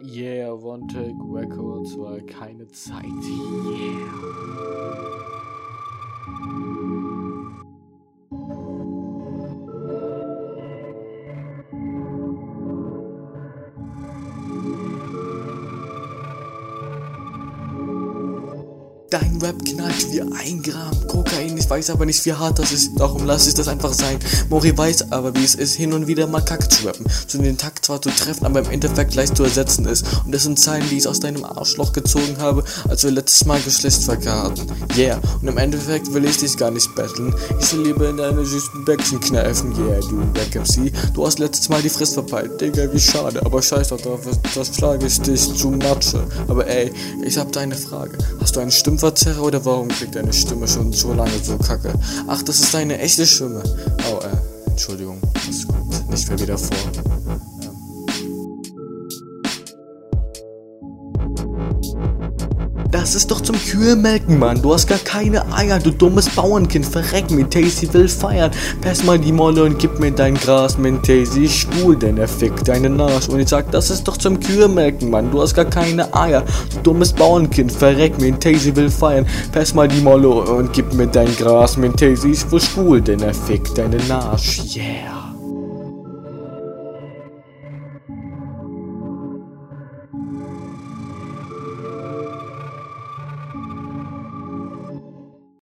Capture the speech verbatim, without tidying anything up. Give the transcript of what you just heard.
Yeah, One Take Records war keine Zeit. Yeah. Dein Rap knallt wie ein Gramm Kokain, ich weiß aber nicht wie hart das ist, darum lass ich das einfach sein. Mori weiß aber wie es ist, hin und wieder mal Kacke zu rappen, zu den Takt zwar zu treffen, aber im Endeffekt leicht zu ersetzen ist. Und das sind Zeilen, die ich aus deinem Arschloch gezogen habe, als wir letztes Mal Geschlechtsverkehr hatten. Yeah, und im Endeffekt will ich dich gar nicht battlen, ich will lieber in deine süßen Bäckchen kneifen. Yeah, du Back M C, du hast letztes Mal die Frist verpeilt, Digga, wie schade, aber scheiß doch drauf, das schlage ich dich zu Matsche. Aber ey, ich hab deine Frage, hast du eine Stimmverzerrung oder warum klingt deine Stimme schon so lange so kacke? Ach, das ist deine echte Stimme. Oh, äh, Entschuldigung, das kommt nicht mehr wieder vor. Das ist doch zum Kühe-Melken, Mann. Du hast gar keine Eier, du dummes Bauernkind. Verreck mir, Tazy will feiern. Pass mal die Molle und gib mir dein Gras, mein Tazy schwul, denn er fickt deinen Arsch. Und ich sag, das ist doch zum Kühe-Melken, Mann. Du hast gar keine Eier, du dummes Bauernkind. Verreck mir, Tazy will feiern. Pass mal die Molle und gib mir dein Gras, mein Tazy ist wohl schwul, denn er fickt deinen Arsch. Yeah.